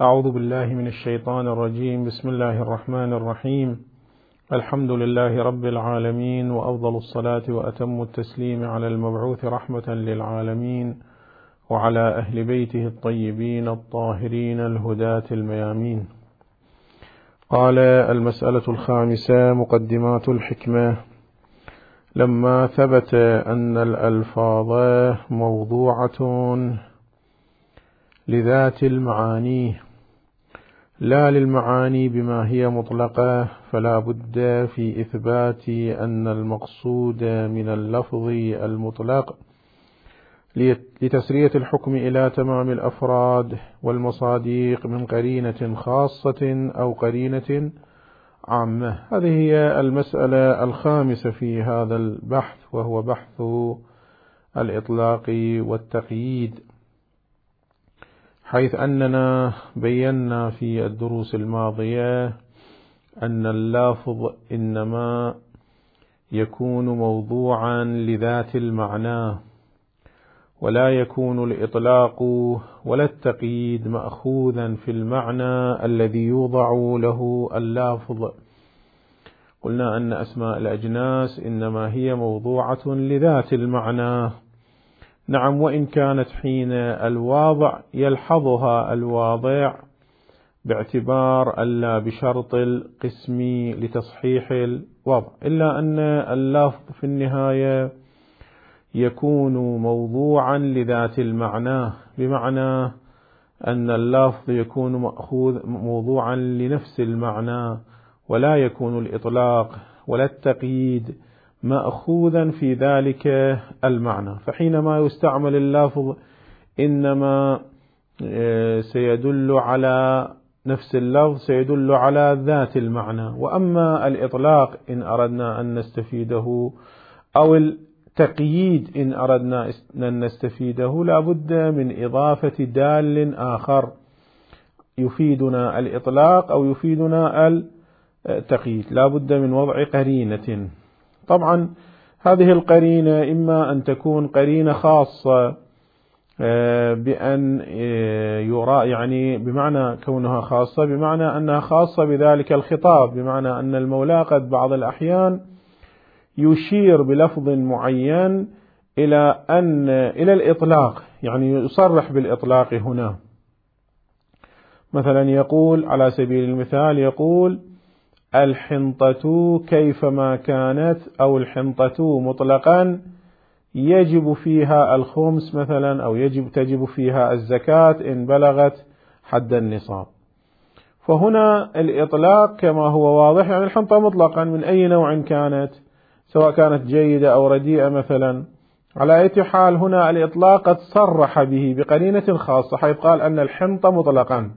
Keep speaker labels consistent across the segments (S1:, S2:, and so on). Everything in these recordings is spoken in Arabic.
S1: أعوذ بالله من الشيطان الرجيم. بسم الله الرحمن الرحيم. الحمد لله رب العالمين، وأفضل الصلاة وأتم التسليم على المبعوث رحمة للعالمين وعلى أهل بيته الطيبين الطاهرين الهداة الميامين. قال: المسألة الخامسة: مقدمات الحكمة. لما ثبت أن الألفاظ موضوعة لذات المعاني لا للمعاني بما هي مطلقة، فلا بد في إثبات أن المقصود من اللفظ المطلق لتسرية الحكم إلى تمام الأفراد والمصاديق من قرينة خاصة أو قرينة عامة. هذه هي المسألة الخامسة في هذا البحث، وهو بحث الإطلاق والتقييد، حيث أننا بينا في الدروس الماضية أن اللفظ إنما يكون موضوعا لذات المعنى، ولا يكون الإطلاق ولا التقييد مأخوذا في المعنى الذي يوضع له اللفظ. قلنا أن أسماء الأجناس إنما هي موضوعة لذات المعنى، نعم، وإن كانت حين الواضع يلحظها الواضع باعتبار ألا بشرط القسم لتصحيح الوضع، إلا أن اللفظ في النهاية يكون موضوعا لذات المعنى، بمعنى أن اللفظ يكون موضوعا لنفس المعنى، ولا يكون الإطلاق ولا التقييد مأخوذا في ذلك المعنى. فحينما يستعمل اللفظ إنما سيدل على نفس اللفظ، سيدل على ذات المعنى. وأما الإطلاق إن أردنا أن نستفيده أو التقييد إن أردنا أن نستفيده، لا بد من إضافة دال آخر يفيدنا الإطلاق أو يفيدنا التقييد، لا بد من وضع قرينة. طبعا هذه القرينة إما أن تكون قرينة خاصة بأن يرى، يعني بمعنى كونها خاصة بمعنى أنها خاصة بذلك الخطاب، بمعنى أن المولى قد بعض الأحيان يشير بلفظ معين إلى الإطلاق، يعني يصرح بالإطلاق هنا. مثلا يقول على سبيل المثال، يقول: الحنطة كيفما كانت، أو الحنطة مطلقا يجب فيها الخمس مثلا، أو تجب فيها الزكاة إن بلغت حد النصاب. فهنا الإطلاق كما هو واضح، يعني الحنطة مطلقا من أي نوع كانت، سواء كانت جيدة أو رديئة مثلا. على أي حال هنا الإطلاق قد صرح به بقرينة خاصة، حيث قال أن الحنطة مطلقا.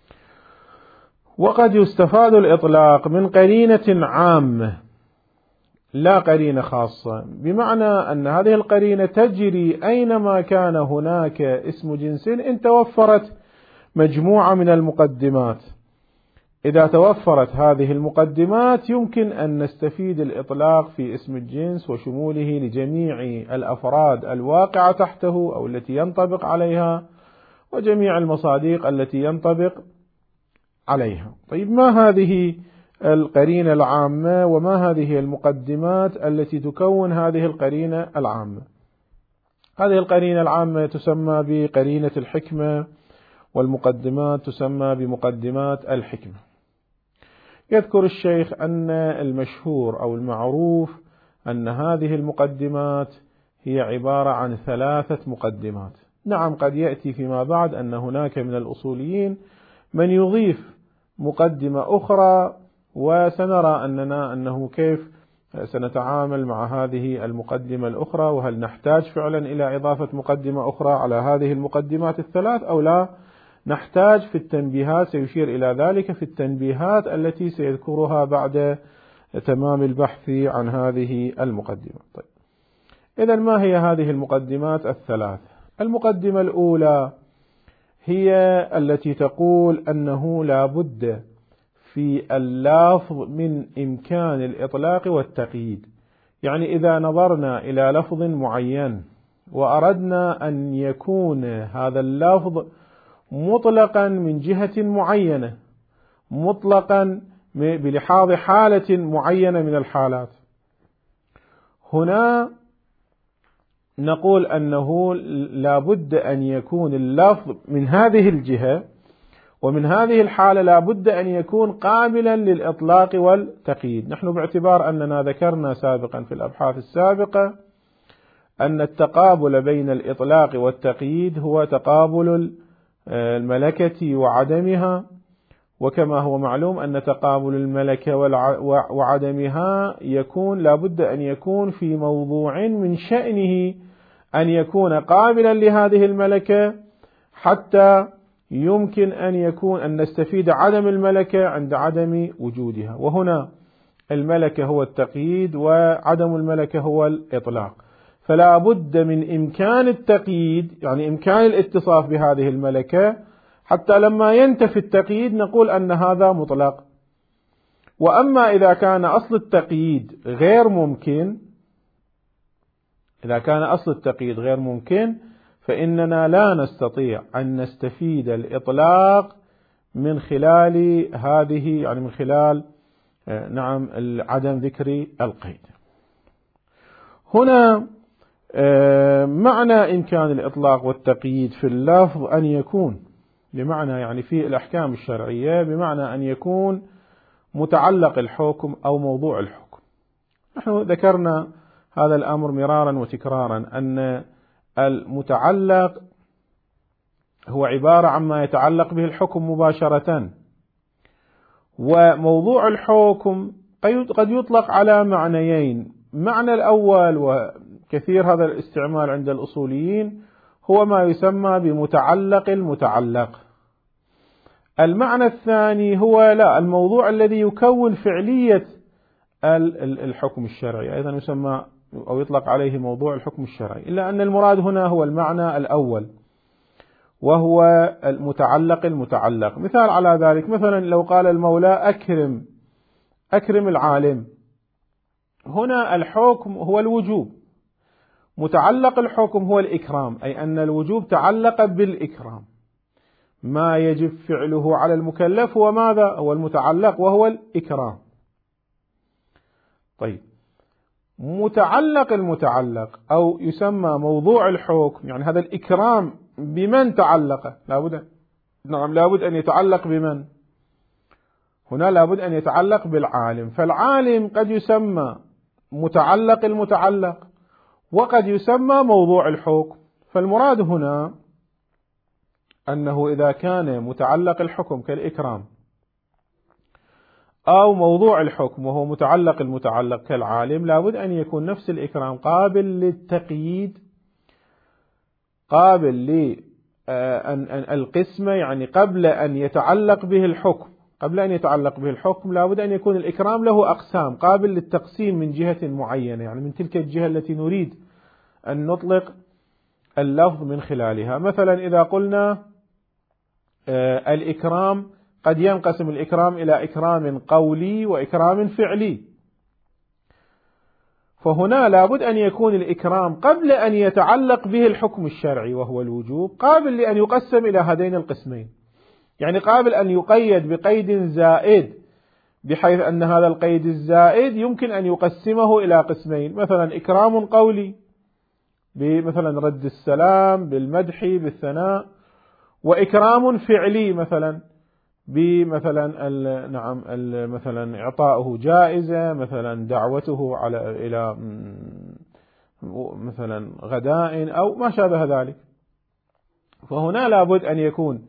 S1: وقد يستفاد الإطلاق من قرينة عامة لا قرينة خاصة، بمعنى أن هذه القرينة تجري أينما كان هناك اسم جنس إن توفرت مجموعة من المقدمات. إذا توفرت هذه المقدمات يمكن أن نستفيد الإطلاق في اسم الجنس وشموله لجميع الأفراد الواقعة تحته أو التي ينطبق عليها، وجميع المصاديق التي ينطبق عليها. طيب، ما هذه القرينة العامة وما هذه المقدمات التي تكون هذه القرينة العامة؟ هذه القرينة العامة تسمى بقرينة الحكمة، والمقدمات تسمى بمقدمات الحكمة. يذكر الشيخ أن المشهور أو المعروف أن هذه المقدمات هي عبارة عن 3 مقدمات. نعم، قد يأتي فيما بعد أن هناك من الأصوليين من يضيف مقدمة أخرى، وسنرى أنه كيف سنتعامل مع هذه المقدمة الأخرى، وهل نحتاج فعلا إلى إضافة مقدمة أخرى على هذه المقدمات ال3 أو لا نحتاج. في التنبيهات سيشير إلى ذلك في التنبيهات التي سيذكرها بعد تمام البحث عن هذه المقدمة. طيب، إذن ما هي هذه المقدمات ال3؟ المقدمة الأولى هي التي تقول أنه لا بد في اللفظ من إمكان الإطلاق والتقييد. يعني إذا نظرنا إلى لفظ معين وأردنا أن يكون هذا اللفظ مطلقا من جهة معينة، مطلقا بلحاظ حالة معينة من الحالات. هنا نقول أنه لا بد أن يكون اللفظ من هذه الجهة ومن هذه الحالة لا بد أن يكون قابلا للإطلاق والتقييد. نحن باعتبار أننا ذكرنا سابقا في الأبحاث السابقة أن التقابل بين الإطلاق والتقييد هو تقابل الملكة وعدمها، وكما هو معلوم أن تقابل الملكة وعدمها يكون لا بد أن يكون في موضوع من شأنه أن يكون قابلا لهذه الملكة حتى يمكن أن نستفيد عدم الملكة عند عدم وجودها، وهنا الملكة هو التقييد وعدم الملكة هو الإطلاق. فلا بد من إمكان التقييد، يعني إمكان الاتصاف بهذه الملكة، حتى لما ينتفي التقييد نقول أن هذا مطلق. وأما إذا كان أصل التقييد غير ممكن، إذا كان أصل التقييد غير ممكن فإننا لا نستطيع أن نستفيد الإطلاق من خلال هذه، يعني من خلال عدم ذكر القيد. هنا معنى إمكان الإطلاق والتقييد في اللفظ أن يكون بمعنى، يعني في الأحكام الشرعية، بمعنى أن يكون متعلق الحكم أو موضوع الحكم. نحن ذكرنا هذا الأمر مرارا وتكرارا أن المتعلق هو عبارة عما يتعلق به الحكم مباشرة، وموضوع الحكم قد يطلق على معنيين. معنى الأول، وكثير هذا الاستعمال عند الأصوليين، هو ما يسمى بمتعلق المتعلق. المعنى الثاني هو الموضوع الذي يكون فعلية الحكم الشرعي، أيضا يسمى أو يطلق عليه موضوع الحكم الشرعي، إلا أن المراد هنا هو المعنى الأول وهو المتعلق المتعلق. مثال على ذلك، مثلا لو قال المولى أكرم العالم، هنا الحكم هو الوجوب، متعلق الحكم هو الإكرام، أي أن الوجوب تعلق بالإكرام، ما يجب فعله على المكلف هو ماذا؟ هو المتعلق وهو الإكرام. طيب، متعلق المتعلق أو يسمى موضوع الحكم، يعني هذا الإكرام بمن تعلق؟ لابد أن يتعلق بمن؟ هنا لابد أن يتعلق بالعالم، فالعالم قد يسمى متعلق المتعلق وقد يسمى موضوع الحكم. فالمراد هنا أنه إذا كان متعلق الحكم كالإكرام أو موضوع الحكم وهو متعلق المتعلق كالعالم، لابد أن يكون نفس الإكرام قابل للتقييد، قابل للقسمة، يعني قبل أن يتعلق به الحكم لابد أن يكون الإكرام له أقسام، قابل للتقسيم من جهة معينة، يعني من تلك الجهة التي نريد أن نطلق اللفظ من خلالها. مثلا إذا قلنا الإكرام، قد ينقسم الإكرام إلى إكرام قولي وإكرام فعلي، فهنا لابد أن يكون الإكرام قبل أن يتعلق به الحكم الشرعي وهو الوجوب قابل لأن يقسم إلى هذين القسمين، يعني قابل أن يقيد بقيد زائد، بحيث أن هذا القيد الزائد يمكن أن يقسمه إلى قسمين، مثلا إكرام قولي بمثلا رد السلام، بالمدح، بالثناء، وإكرام فعلي مثلا بمثلا مثلا إعطاؤه جائزة، مثلا دعوته إلى مثلا غداء أو ما شابه ذلك. فهنا لابد أن يكون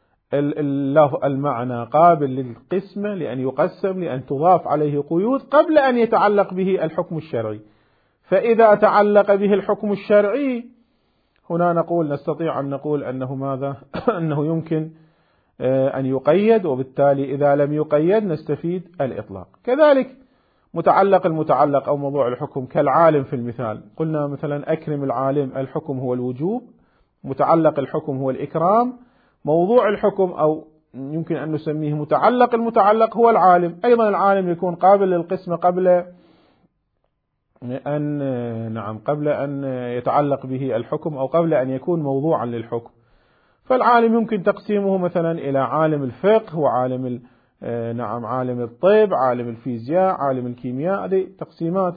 S1: المعنى قابل للقسمة، لأن يقسم، لأن تضاف عليه قيود قبل أن يتعلق به الحكم الشرعي. فإذا تعلق به الحكم الشرعي هنا نستطيع أن نقول أنه ماذا؟ أنه يمكن أن يقيد، وبالتالي إذا لم يقيد نستفيد الإطلاق. كذلك متعلق المتعلق أو موضوع الحكم كالعالم في المثال، قلنا مثلا أكرم العالم، الحكم هو الوجوب، متعلق الحكم هو الإكرام، موضوع الحكم أو يمكن أن نسميه متعلق المتعلق هو العالم، أيضا العالم يكون قابل للقسمة قبل أن يتعلق به الحكم أو قبل أن يكون موضوعا للحكم. فالعالم يمكن تقسيمه مثلا إلى عالم الفقه وعالم عالم الطب، عالم الفيزياء، عالم الكيمياء، هذه تقسيمات.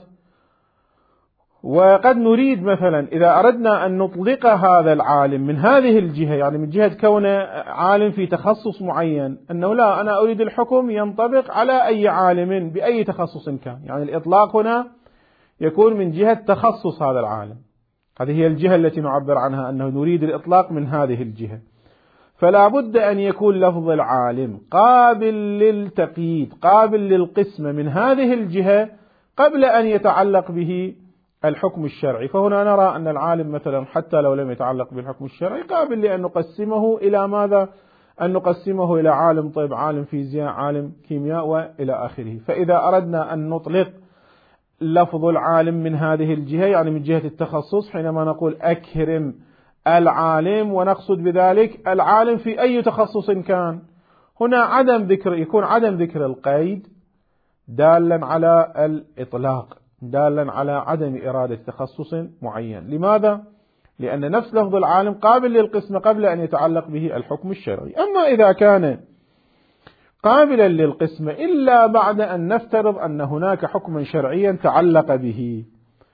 S1: وقد نريد مثلا إذا أردنا أن نطلق هذا العالم من هذه الجهة، يعني من جهة كونه عالم في تخصص معين، أنه لا، أنا أريد الحكم ينطبق على أي عالم بأي تخصص كان، يعني الإطلاق هنا يكون من جهة تخصص هذا العالم. هذه هي الجهة التي نعبر عنها أنه نريد الإطلاق من هذه الجهة. فلا بد أن يكون لفظ العالم قابل للتقييد، قابل للقسمة من هذه الجهة قبل أن يتعلق به الحكم الشرعي. فهنا نرى أن العالم مثلا حتى لو لم يتعلق بالحكم الشرعي قابل لأن نقسمه إلى ماذا؟ أن نقسمه إلى عالم طب، عالم فيزياء، عالم كيمياء، وإلى آخره. فإذا أردنا أن نطلق لفظ العالم من هذه الجهة، يعني من جهة التخصص، حينما نقول أكرم العالم ونقصد بذلك العالم في أي تخصص كان، هنا يكون عدم ذكر القيد دالا على الإطلاق، دالا على عدم إرادة تخصص معين. لماذا؟ لأن نفس لفظ العالم قابل للقسمة قبل أن يتعلق به الحكم الشرعي. أما إذا كان قابلا للقسمة إلا بعد أن نفترض أن هناك حكما شرعيا تعلق به،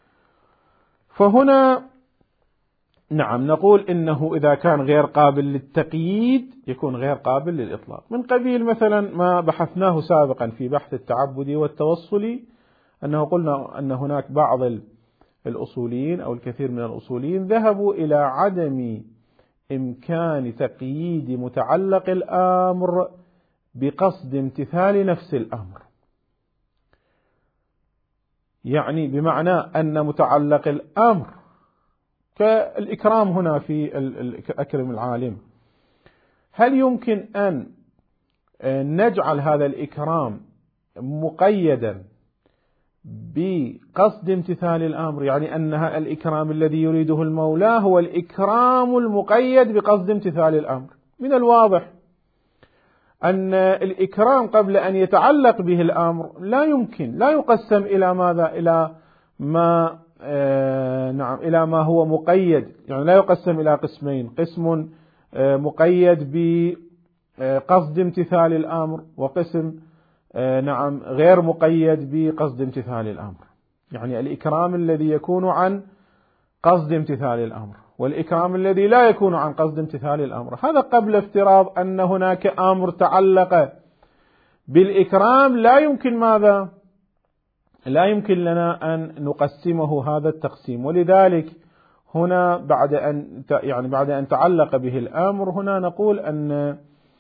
S1: فهنا نقول إنه إذا كان غير قابل للتقييد يكون غير قابل للإطلاق، من قبيل مثلا ما بحثناه سابقا في بحث التعبدي والتوصلي، أنه قلنا أن هناك بعض الأصوليين أو الكثير من الأصوليين ذهبوا إلى عدم إمكان تقييد متعلق الأمر بقصد امتثال نفس الأمر، يعني بمعنى أن متعلق الأمر كالإكرام هنا في أكرم العالم، هل يمكن أن نجعل هذا الإكرام مقيدا بقصد امتثال الأمر؟ يعني أن الإكرام الذي يريده المولى هو الإكرام المقيد بقصد امتثال الأمر. من الواضح أن الإكرام قبل أن يتعلق به الأمر لا يقسم إلى ماذا؟ إلى ما هو مقيد، يعني لا يقسم إلى قسمين: قسم مقيد بقصد امتثال الأمر، وقسم غير مقيد بقصد امتثال الأمر. يعني الإكرام الذي يكون عن قصد امتثال الأمر والإكرام الذي لا يكون عن قصد امتثال الأمر، هذا قبل افتراض أن هناك أمر تعلق بالإكرام لا يمكن ماذا؟ لا يمكن لنا أن نقسمه هذا التقسيم. ولذلك هنا بعد أن تعلق به الأمر، هنا نقول أن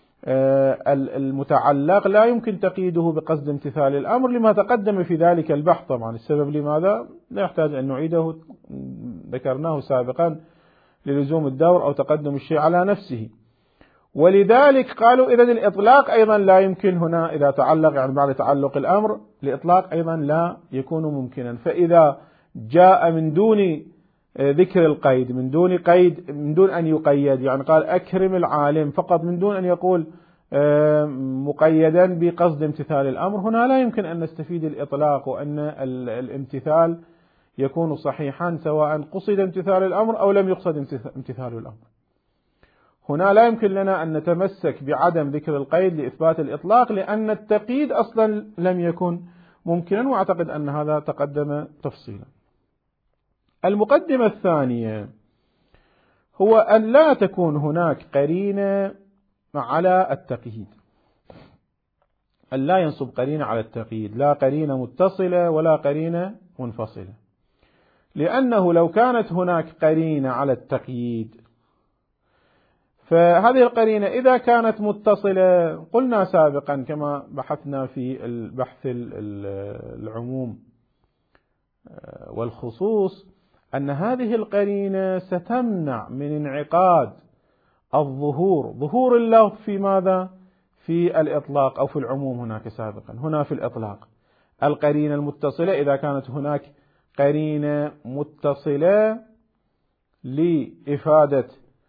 S1: المتعلق لا يمكن تقييده بقصد امتثال الأمر لما تقدم في ذلك البحث. طبعا السبب لماذا لا يحتاج أن نعيده، ذكرناه سابقا للزوم الدور أو تقدم الشيء على نفسه. ولذلك قالوا إذن الإطلاق أيضا لا يمكن هنا، إذا تعلق يعني بعد تعلق الأمر الإطلاق أيضا لا يكون ممكنا. فإذا جاء من دون ذكر القيد، من دون أن يقيد، يعني قال أكرم العالم فقط من دون أن يقول مقيدا بقصد امتثال الأمر، هنا لا يمكن أن نستفيد الإطلاق، وأن الامتثال يكون صحيحا سواء قصد امتثال الأمر أو لم يقصد امتثال الأمر. هنا لا يمكن لنا أن نتمسك بعدم ذكر القيد لإثبات الإطلاق، لأن التقييد أصلا لم يكن ممكنا، وأعتقد أن هذا تقدم تفصيلا. المقدمة الثانية هو أن لا تكون هناك قرينة على التقييد، أن لا ينصب قرينة على التقييد، لا قرينة متصلة ولا قرينة منفصلة، لأنه لو كانت هناك قرينة على التقييد فهذه القرينة إذا كانت متصلة، قلنا سابقا كما بحثنا في البحث العموم والخصوص أن هذه القرينة ستمنع من انعقاد ظهور اللفظ في ماذا؟ في الإطلاق أو في العموم هناك سابقا. هنا في الإطلاق القرينة المتصلة، إذا كانت هناك قرينة متصلة لإفادة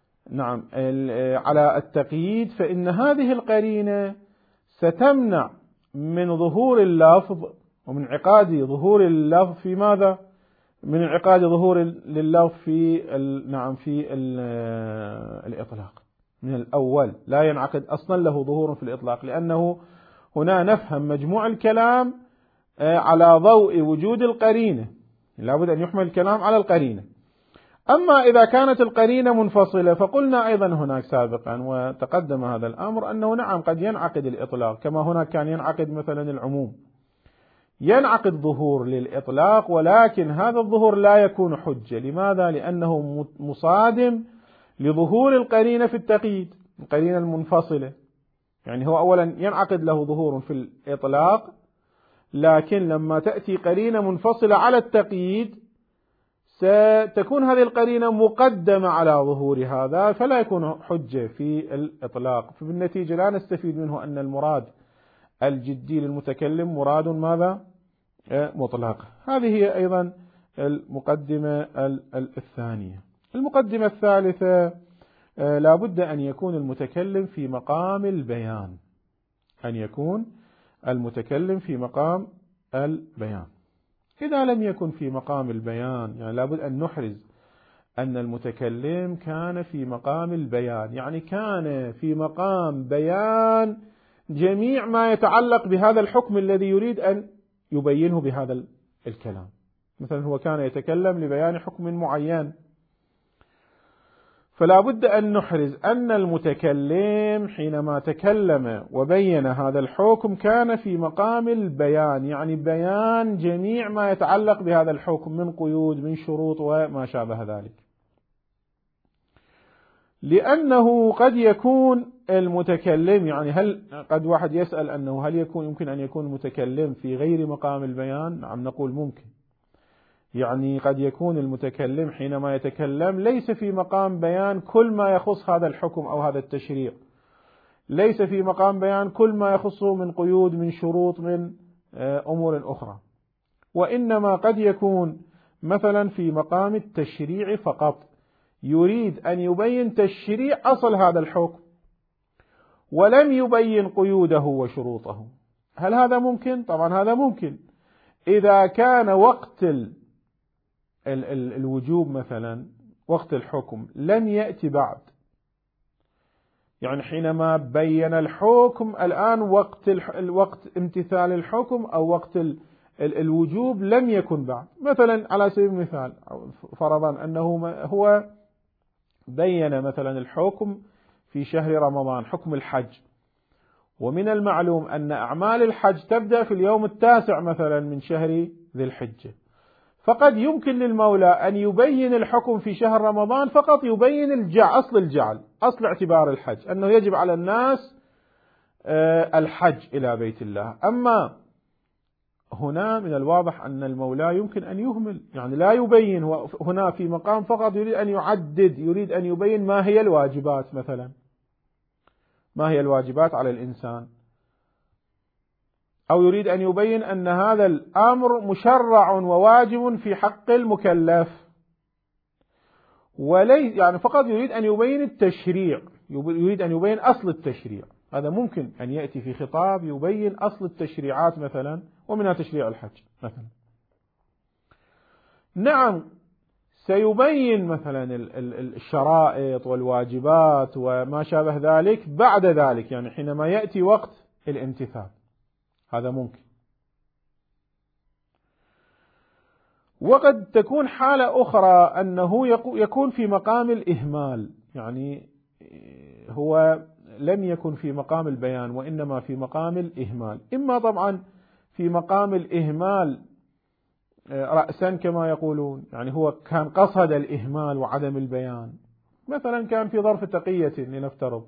S1: على التقييد، فإن هذه القرينة ستمنع من ظهور اللفظ ومن انعقاد ظهور اللفظ في ماذا؟ من انعقاد ظهور لللفظ في الإطلاق. من الأول لا ينعقد أصلا له ظهور في الإطلاق، لأنه هنا نفهم مجموع الكلام على ضوء وجود القرينة، لابد أن يحمل الكلام على القرينة. أما إذا كانت القرينة منفصلة فقلنا أيضا هناك سابقا وتقدم هذا الأمر أنه نعم قد ينعقد الإطلاق، كما هناك كان ينعقد مثلا العموم، ينعقد ظهور للإطلاق، ولكن هذا الظهور لا يكون حجة. لماذا؟ لأنه مصادم لظهور القرينة في التقييد، القرينة المنفصلة. يعني هو أولا ينعقد له ظهور في الإطلاق، لكن لما تأتي قرينة منفصلة على التقييد ستكون هذه القرينة مقدمة على ظهور هذا، فلا يكون حجة في الإطلاق. فبالنتيجة لا نستفيد منه أن المراد الجدي للمتكلم مراد ماذا؟ مطلق. هذه هي أيضا المقدمة الثانية. المقدمة الثالثة لا بد أن يكون المتكلم في مقام البيان، أن يكون المتكلم في مقام البيان. إذا لم يكن في مقام البيان، يعني لا بد أن نحرز أن المتكلم كان في مقام البيان، يعني كان في مقام بيان جميع ما يتعلق بهذا الحكم الذي يريد أن يبينه بهذا الكلام. مثلا هو كان يتكلم لبيان حكم معين، فلا بد أن نحرز أن المتكلم حينما تكلم وبين هذا الحكم كان في مقام البيان، يعني بيان جميع ما يتعلق بهذا الحكم من قيود من شروط وما شابه ذلك. لأنه قد يكون المتكلم، يعني هل قد واحد يسأل أنه هل يمكن أن يكون المتكلم في غير مقام البيان؟ نعم نقول ممكن. يعني قد يكون المتكلم حينما يتكلم ليس في مقام بيان كل ما يخص هذا الحكم أو هذا التشريع، ليس في مقام بيان كل ما يخصه من قيود من شروط من أمور أخرى، وإنما قد يكون مثلا في مقام التشريع فقط، يريد أن يبين تشريع أصل هذا الحكم ولم يبين قيوده وشروطه. هل هذا ممكن؟ طبعا هذا ممكن إذا كان وقت الوجوب مثلا وقت الحكم لم يأتي بعد، يعني حينما بين الحكم الآن وقت امتثال الحكم أو وقت الوجوب لم يكن بعد. مثلا على سبيل المثال فرضا أنه هو بين مثلا الحكم في شهر رمضان حكم الحج، ومن المعلوم أن أعمال الحج تبدأ في اليوم 9 مثلا من شهر ذي الحجة، فقد يمكن للمولى أن يبين الحكم في شهر رمضان فقط، يبين أصل الجعل، أصل اعتبار الحج، أنه يجب على الناس الحج إلى بيت الله. أما هنا من الواضح أن المولى يمكن أن يهمل، يعني لا يبين، هنا في مقام فقط يريد أن يعدد، يريد أن يبين ما هي الواجبات مثلا، ما هي الواجبات على الإنسان، أو يريد أن يبين أن هذا الأمر مشرع وواجب في حق المكلف، وليس يعني فقط يريد أن يبين التشريع، يريد أن يبين أصل التشريع. هذا ممكن أن يأتي في خطاب يبين أصل التشريعات مثلا، ومنها تشريع الحج مثلا. نعم سيبين مثلا الشرائط والواجبات وما شابه ذلك بعد ذلك، يعني حينما يأتي وقت الامتثال، هذا ممكن. وقد تكون حالة أخرى أنه يكون في مقام الإهمال، يعني هو لم يكن في مقام البيان وإنما في مقام الإهمال، إما طبعا في مقام الإهمال رأسا كما يقولون، يعني هو كان قصد الإهمال وعدم البيان، مثلا كان في ظرف تقية لنفترض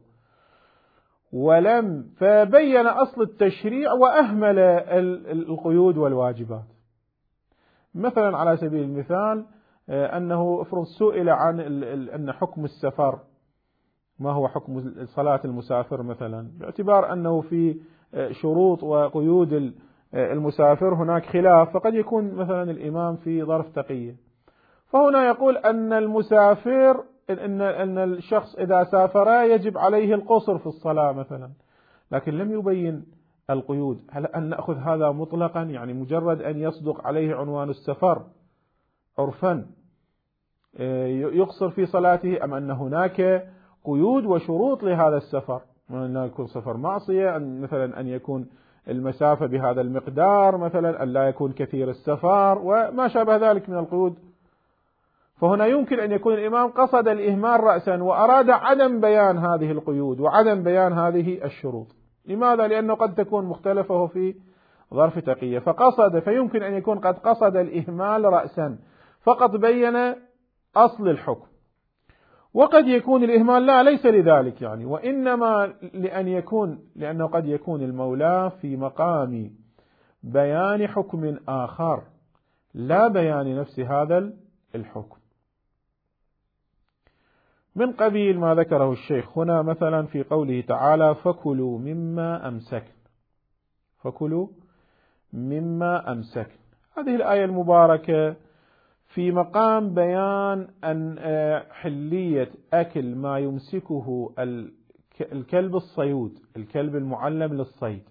S1: ولم فبين أصل التشريع وأهمل القيود والواجبات. مثلا على سبيل المثال أنه افرض سئل عن أن حكم السفر، ما هو حكم صلاة المسافر مثلا، باعتبار أنه في شروط وقيود المسافر هناك خلاف، فقد يكون مثلا الإمام في ظرف تقية، فهنا يقول أن المسافر أن الشخص إذا سافر يجب عليه القصر في الصلاة مثلا، لكن لم يبين القيود. هل أن نأخذ هذا مطلقا، يعني مجرد أن يصدق عليه عنوان السفر عرفا يقصر في صلاته، أم أن هناك قيود وشروط لهذا السفر، أن لا يكون سفر معصية، مثلا أن يكون المسافة بهذا المقدار، مثلا أن لا يكون كثير السفر وما شابه ذلك من القيود. فهنا يمكن أن يكون الإمام قصد الإهمال رأسا وأراد عدم بيان هذه القيود وعدم بيان هذه الشروط. لماذا؟ لأنه قد تكون مختلفة في ظرف تقية، فيمكن أن يكون قد قصد الإهمال رأسا فقط بين أصل الحكم، وقد يكون الإهمال ليس لذلك يعني، وإنما لأنه قد يكون المولى في مقام بيان حكم آخر لا بيان نفس هذا الحكم، من قبيل ما ذكره الشيخ هنا مثلا في قوله تعالى فكلوا مما أمسكن. هذه الآية المباركة في مقام بيان أن حلية أكل ما يمسكه الكلب الصيود، الكلب المعلم للصيد.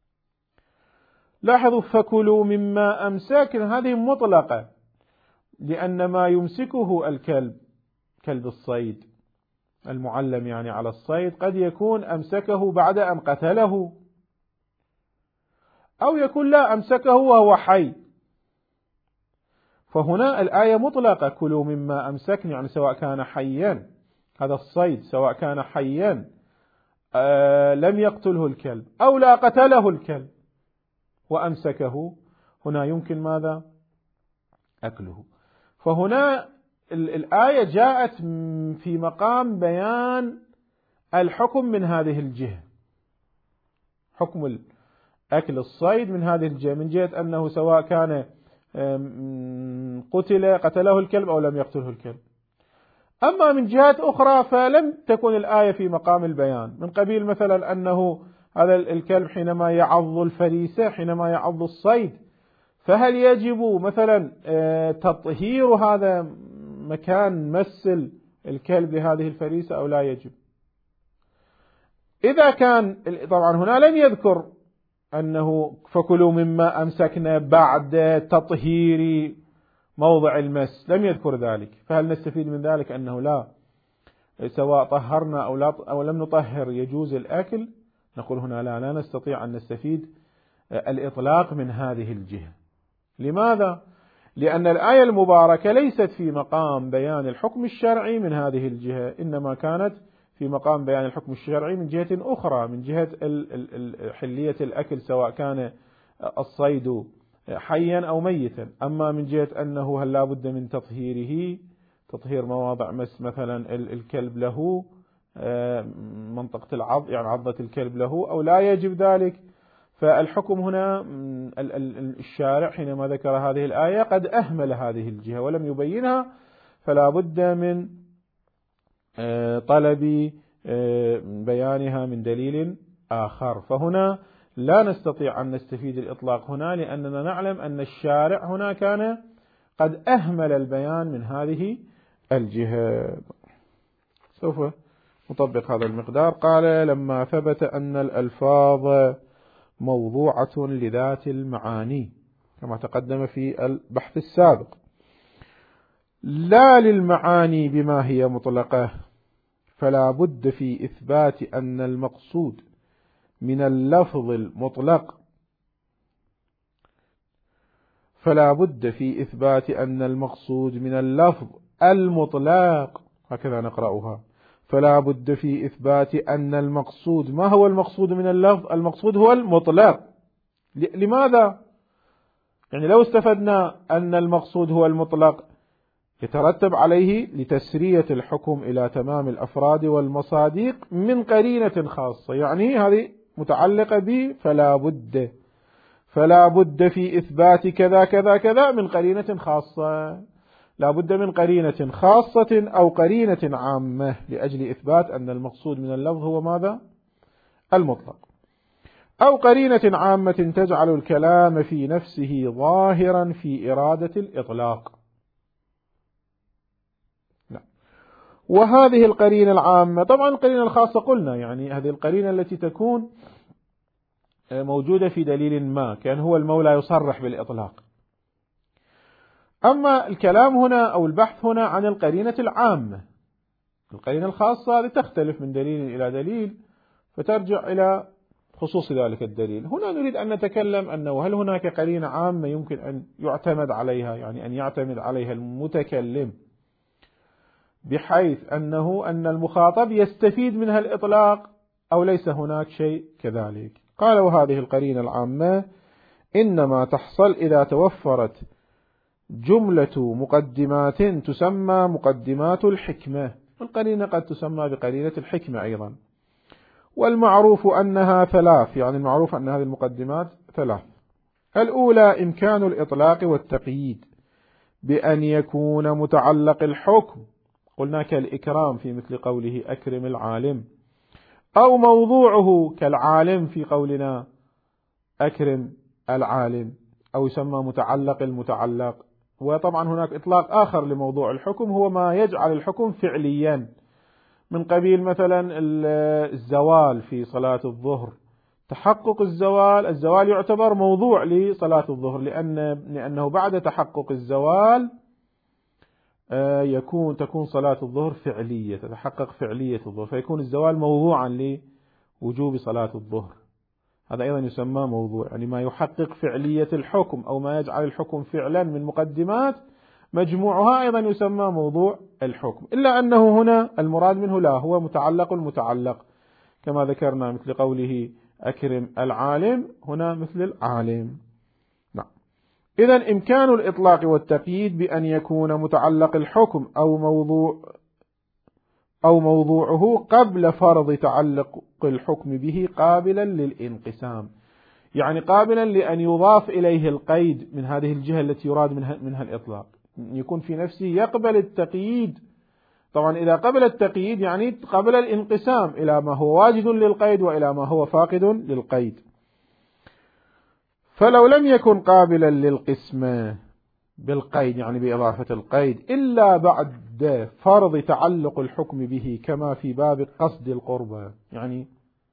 S1: لاحظوا فكلوا مما أمسكن، هذه مطلقة، لأن ما يمسكه الكلب، كلب الصيد المعلم يعني على الصيد، قد يكون أمسكه بعد أن قتله، أو يكون لا أمسكه وهو حي. فهنا الآية مطلقة، كلوا مما أمسكن، يعني سواء كان حيا هذا الصيد، سواء كان حيا لم يقتله الكلب أو لا قتله الكلب وأمسكه، هنا يمكن ماذا؟ أكله. فهنا الآية جاءت في مقام بيان الحكم من هذه الجهة، حكم أكل الصيد من هذه الجهة، من جهة أنه سواء كان قتله الكلب أو لم يقتله الكلب. أما من جهات أخرى فلم تكن الآية في مقام البيان، من قبيل مثلا أنه هذا الكلب حينما يعض الفريسة، حينما يعض الصيد، فهل يجب مثلا تطهير هذا مكان مس الكلب لهذه الفريسة أو لا يجب؟ إذا كان طبعا هنا لم يذكر أنه فكلوا مما أمسكنا بعد تطهير موضع المس، لم يذكر ذلك، فهل نستفيد من ذلك أنه لا، سواء طهرنا أو لم نطهر يجوز الأكل؟ نقول هنا لا نستطيع أن نستفيد الإطلاق من هذه الجهة. لماذا؟ لأن الآية المباركة ليست في مقام بيان الحكم الشرعي من هذه الجهة، إنما كانت في مقام بيان الحكم الشرعي من جهة أخرى، من جهة حلية الأكل سواء كان الصيد حيا أو ميتا. أما من جهة أنه هل لا بد من تطهيره، تطهير مواضع مس مثلا الكلب له، منطقة العض يعني عضة الكلب له، أو لا يجب ذلك، فالحكم هنا الشارع حينما ذكر هذه الآية قد أهمل هذه الجهة ولم يبينها، فلا بد من طلب بيانها من دليل آخر. فهنا لا نستطيع أن نستفيد الإطلاق هنا، لأننا نعلم أن الشارع هنا كان قد أهمل البيان من هذه الجهة. سوف نطبق هذا المقدار. قال لما ثبت أن الألفاظ موضوعة لذات المعاني كما تقدم في البحث السابق، لا للمعاني بما هي مطلقة، فلا بد في إثبات أن المقصود من اللفظ المطلق، فلا بد في إثبات أن المقصود من اللفظ المطلق، هكذا نقرأها، فلا بد في إثبات أن المقصود، ما هو المقصود من اللفظ؟ المقصود هو المطلق. لماذا؟ يعني لو استفدنا أن المقصود هو المطلق يترتب عليه لتسرية الحكم إلى تمام الأفراد والمصادق من قرينة خاصة، يعني هذه متعلقة ب فلا بد في إثبات كذا كذا كذا من قرينة خاصة، لا بد من قرينة خاصة أو قرينة عامة لأجل إثبات أن المقصود من اللفظ هو ماذا؟ المطلق، أو قرينة عامة تجعل الكلام في نفسه ظاهرا في إرادة الإطلاق. وهذه القرينة العامة، طبعا القرينة الخاصة قلنا يعني هذه القرينة التي تكون موجودة في دليل ما، كان هو المولى يصرح بالإطلاق. أما الكلام هنا أو البحث هنا عن القرينة العامة، القرينة الخاصة هذه تختلف من دليل إلى دليل فترجع إلى خصوص ذلك الدليل. هنا نريد أن نتكلم أنه هل هناك قرينة عامة يمكن أن يعتمد عليها، يعني أن يعتمد عليها المتكلم بحيث أن المخاطب يستفيد منها الإطلاق، أو ليس هناك شيء كذلك؟ قال وهذه القرينة العامة إنما تحصل إذا توفرت جملة مقدمات تسمى مقدمات الحكمة، والقرينة قد تسمى بقرينة الحكمة أيضا. والمعروف أنها ثلاث، يعني المعروف أن هذه المقدمات ثلاث. الأولى إمكان الإطلاق والتقييد بأن يكون متعلق الحكم، قلنا كالإكرام في مثل قوله أكرم العالم، أو موضوعه كالعالم في قولنا أكرم العالم، أو يسمى متعلق المتعلق. وطبعا هناك إطلاق آخر لموضوع الحكم هو ما يجعل الحكم فعليا، من قبيل مثلا الزوال في صلاة الظهر، تحقق الزوال يعتبر موضوع لصلاة الظهر، لأنه بعد تحقق الزوال تكون صلاة الظهر فعلية، تتحقق فعلية الظهر، فيكون الزوال موضوعا لوجوب صلاة الظهر. هذا أيضا يسمى موضوع، يعني ما يحقق فعلية الحكم أو ما يجعل الحكم فعلا من مقدمات، مجموعها أيضا يسمى موضوع الحكم. إلا أنه هنا المراد منه لا، هو متعلق المتعلق كما ذكرنا، مثل قوله أكرم العالم، هنا مثل العالم. نعم. إذن إمكان الإطلاق والتقييد بأن يكون متعلق الحكم أو موضوعه قبل فرض تعلق الحكم به قابلا للانقسام، يعني قابلا لأن يضاف إليه القيد من هذه الجهة التي يراد منها الإطلاق، يكون في نفسه يقبل التقييد. طبعا إذا قبل التقييد يعني قبل الانقسام إلى ما هو واجد للقيد وإلى ما هو فاقد للقيد. فلو لم يكن قابلا للقسمة بالقيد، يعني بإضافة القيد، إلا بعد فرض تعلق الحكم به، كما في باب قصد القربة، يعني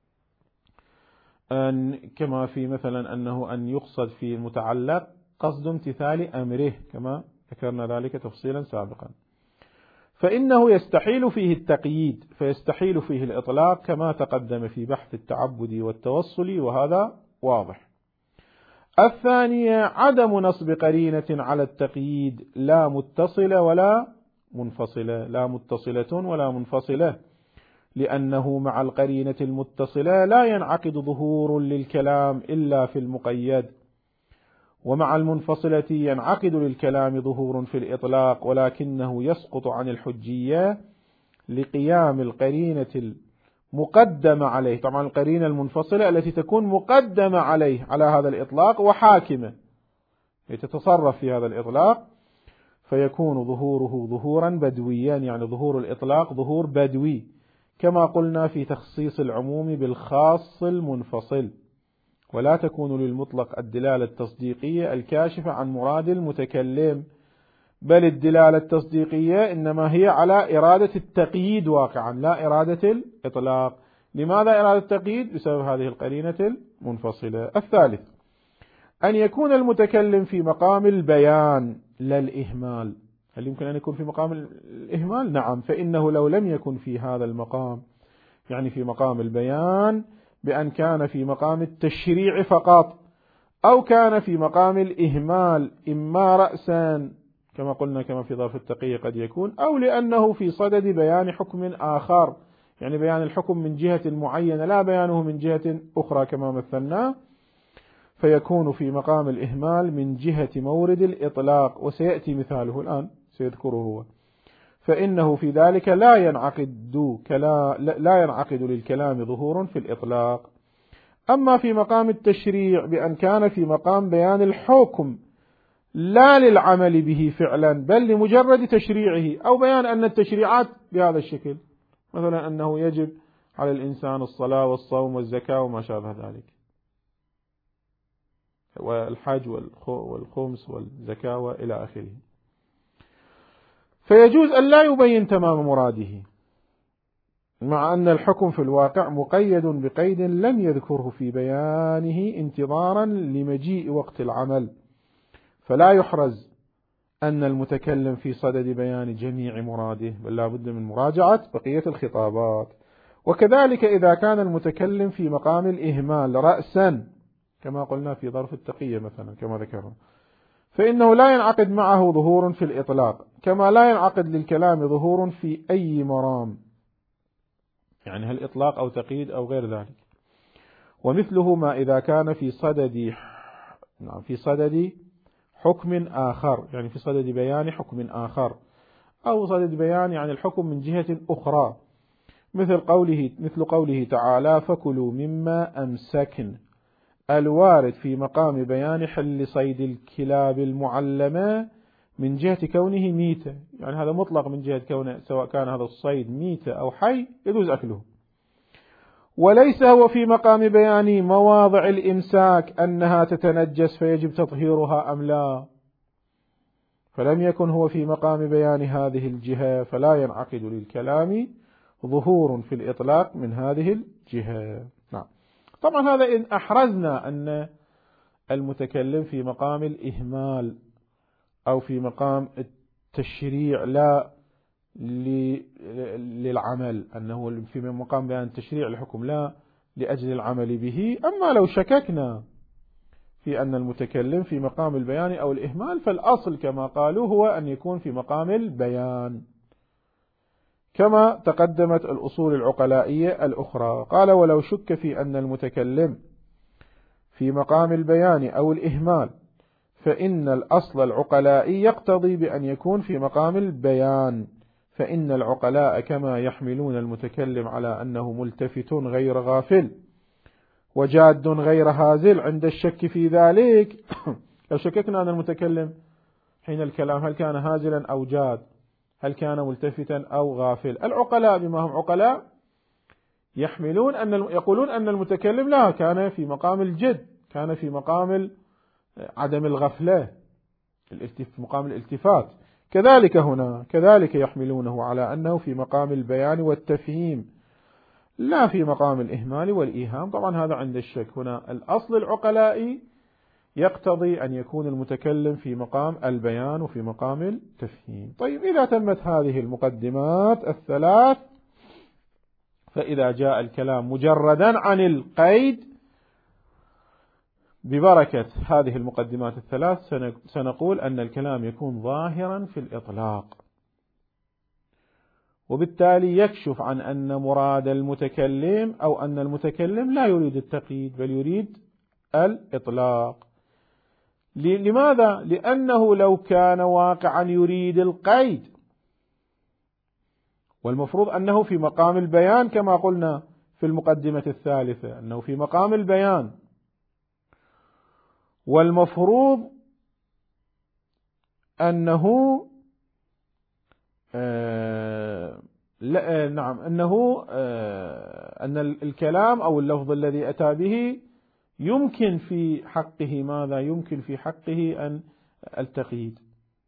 S1: كما في مثلا أن يقصد في المتعلق قصد امتثال أمره، كما ذكرنا ذلك تفصيلا سابقا، فإنه يستحيل فيه التقييد، فيستحيل فيه الإطلاق كما تقدم في بحث التعبد والتوصل، وهذا واضح. الثانية عدم نصب قرينة على التقييد، لا متصلة ولا منفصلة، لا متصلة ولا منفصلة، لأنه مع القرينة المتصلة لا ينعقد ظهور للكلام إلا في المقيد، ومع المنفصلة ينعقد للكلام ظهور في الإطلاق، ولكنه يسقط عن الحجية لقيام القرينة المقدمة عليه. طبعا القرينة المنفصلة التي تكون مقدمة عليه على هذا الإطلاق وحاكمة تتصرف في هذا الإطلاق، فيكون ظهوره ظهورا بدويا، يعني ظهور الإطلاق ظهور بدوي، كما قلنا في تخصيص العموم بالخاص المنفصل. ولا تكون للمطلق الدلالة التصديقية الكاشفة عن مراد المتكلم، بل الدلالة التصديقية إنما هي على إرادة التقييد واقعا، لا إرادة الإطلاق. لماذا إرادة التقييد؟ بسبب هذه القرينة المنفصلة. الثالث أن يكون المتكلم في مقام البيان لا الإهمال. هل يمكن أن يكون في مقام الإهمال؟ نعم، فإنه لو لم يكن في هذا المقام، يعني في مقام البيان، بأن كان في مقام التشريع فقط، أو كان في مقام الإهمال إما رأسا كما قلنا كما في ظرف التقية قد يكون، أو لأنه في صدد بيان حكم آخر، يعني بيان الحكم من جهة معينة لا بيانه من جهة أخرى كما مثلنا، فيكون في مقام الإهمال من جهة مورد الإطلاق، وسيأتي مثاله الآن سيذكره هو. فإنه في ذلك لا ينعقد للكلام ظهور في الإطلاق. أما في مقام التشريع بأن كان في مقام بيان الحكم لا للعمل به فعلا، بل لمجرد تشريعه، أو بيان أن التشريعات بهذا الشكل، مثلا أنه يجب على الإنسان الصلاة والصوم والزكاة وما شابه ذلك، والحج والخمس والزكاة وإلى آخره، فيجوز أن لا يبين تمام مراده، مع أن الحكم في الواقع مقيد بقيد لم يذكره في بيانه انتظارا لمجيء وقت العمل، فلا يحرز أن المتكلم في صدد بيان جميع مراده، بل لا بد من مراجعة بقية الخطابات. وكذلك إذا كان المتكلم في مقام الإهمال رأسا، كما قلنا في ظرف التقية مثلا كما ذكرنا، فإنه لا ينعقد معه ظهور في الإطلاق، كما لا ينعقد للكلام ظهور في أي مرام، يعني هل إطلاق أو تقييد أو غير ذلك. ومثله ما إذا كان في صدد حكم آخر، يعني في صدد بيان حكم آخر، أو صدد بيان يعني الحكم من جهة أخرى، مثل قوله تعالى: فكلوا مما أمسكن، الوارد في مقام بيان حل صيد الكلاب المعلمة من جهة كونه ميتة، يعني هذا مطلق من جهة كونه سواء كان هذا الصيد ميتة أو حي يجوز أكله. وليس هو في مقام بيان مواضع الإمساك أنها تتنجس فيجب تطهيرها أم لا، فلم يكن هو في مقام بيان هذه الجهة، فلا ينعقد للكلام ظهور في الإطلاق من هذه الجهة. نعم. طبعا هذا إن أحرزنا أن المتكلم في مقام الإهمال أو في مقام التشريع لا للعمل، أنه في مقام بيان التشريع الحكم لا لأجل العمل به. أما لو شككنا في أن المتكلم في مقام البيان أو الإهمال، فالأصل كما قالوا هو أن يكون في مقام البيان، كما تقدمت الأصول العقلائية الأخرى. قال: ولو شك في أن المتكلم في مقام البيان أو الإهمال، فإن الأصل العقلائي يقتضي بأن يكون في مقام البيان، فإن العقلاء كما يحملون المتكلم على أنه ملتفت غير غافل وجاد غير هازل عند الشك في ذلك. لو شككنا أن المتكلم حين الكلام هل كان هازلا أو جاد، هل كان ملتفتا أو غافل، العقلاء بما هم عقلاء يقولون أن المتكلم لا كان في مقام الجد، كان في مقام عدم الغفلة، في مقام الالتفات. كذلك هنا كذلك يحملونه على أنه في مقام البيان والتفهيم لا في مقام الإهمال والإيهام. طبعا هذا عند الشك. هنا الأصل العقلائي يقتضي أن يكون المتكلم في مقام البيان وفي مقام التفهيم. طيب، إذا تمت هذه المقدمات الثلاث، فإذا جاء الكلام مجردا عن القيد ببركة هذه المقدمات الثلاث، سنقول أن الكلام يكون ظاهرا في الإطلاق، وبالتالي يكشف عن أن مراد المتكلم أو أن المتكلم لا يريد التقييد بل يريد الإطلاق. لماذا؟ لأنه لو كان واقعا يريد القيد، والمفروض أنه في مقام البيان كما قلنا في المقدمة الثالثة، أنه في مقام البيان، والمفروض أنه أن الكلام أو اللفظ الذي أتى به يمكن في حقه ماذا؟ يمكن في حقه أن التقييد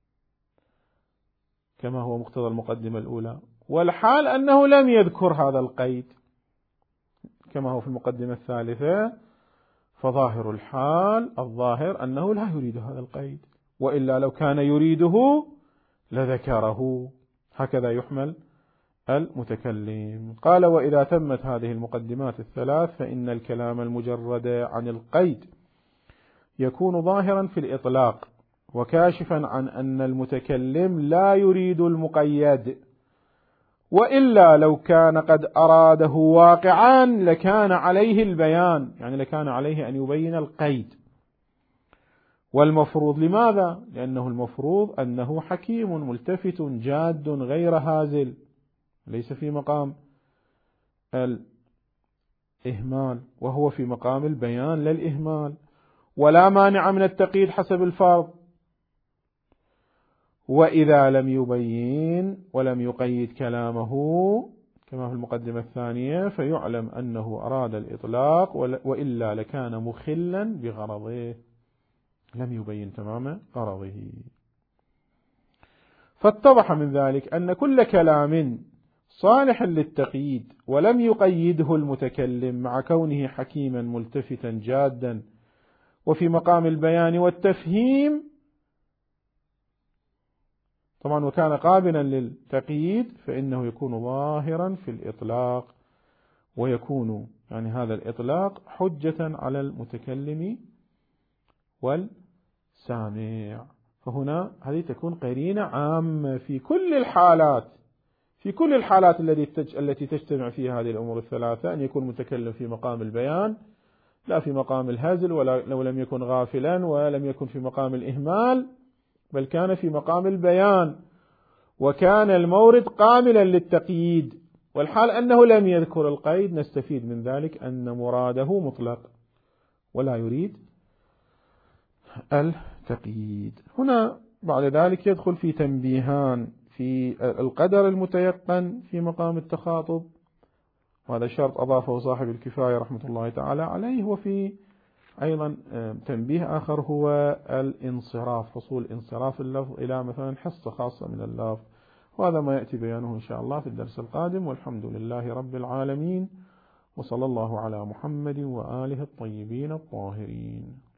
S1: كما هو مقتضى المقدمة الأولى، والحال أنه لم يذكر هذا القيد كما هو في المقدمة الثالثة، فظاهر الحال الظاهر أنه لا يريد هذا القيد، وإلا لو كان يريده لذكره. هكذا يحمل المتكلم. قال: وإذا تمت هذه المقدمات الثلاث، فإن الكلام المجرد عن القيد يكون ظاهرا في الإطلاق وكاشفا عن أن المتكلم لا يريد المقيد، وإلا لو كان قد أراده واقعا لكان عليه البيان، يعني لكان عليه أن يبين القيد. والمفروض لماذا؟ لأنه المفروض أنه حكيم ملتفت جاد غير هازل، ليس في مقام الإهمال، وهو في مقام البيان لا الإهمال، ولا مانع من التقييد حسب الفرض. وإذا لم يبين ولم يقيد كلامه كما في المقدمة الثانية، فيعلم أنه أراد الإطلاق، وإلا لكان مخلا بغرضه، لم يبين تمام غرضه. فاتضح من ذلك أن كل كلام صالح للتقييد ولم يقيده المتكلم مع كونه حكيما ملتفتا جادا وفي مقام البيان والتفهيم، طبعا وكان قابلا للتقييد فإنه يكون ظاهرا في الإطلاق، ويكون يعني هذا الإطلاق حجة على المتكلم والسامع. فهنا هذه تكون قرينة عامة في كل الحالات، في كل الحالات التي تجتمع فيها هذه الأمور الثلاثة، أن يكون متكلم في مقام البيان لا في مقام الهزل، ولا لو لم يكن غافلا، ولم يكن في مقام الإهمال، بل كان في مقام البيان، وكان المورد قابلا للتقييد. والحال أنه لم يذكر القيد نستفيد من ذلك أن مراده مطلق ولا يريد التقييد. هنا بعد ذلك يدخل في تنبيهان في القدر المتيقن في مقام التخاطب، وهذا شرط أضافه صاحب الكفاية رحمة الله تعالى عليه. وفي أيضا تنبيه آخر هو الانصراف، حصول انصراف اللفظ إلى مثلا حصة خاصة من اللفظ، وهذا ما يأتي بيانه إن شاء الله في الدرس القادم. والحمد لله رب العالمين، وصلى الله على محمد وآله الطيبين الطاهرين.